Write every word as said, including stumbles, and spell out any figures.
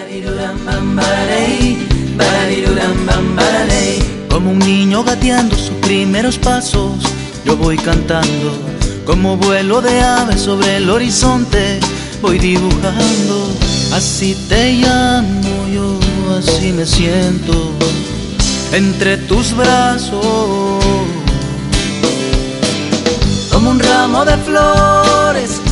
Como un niño gateando sus primeros pasos, yo voy cantando. Como vuelo de ave sobre el horizonte, voy dibujando. Así te llamo yo, así me siento entre tus brazos. Como un ramo de flores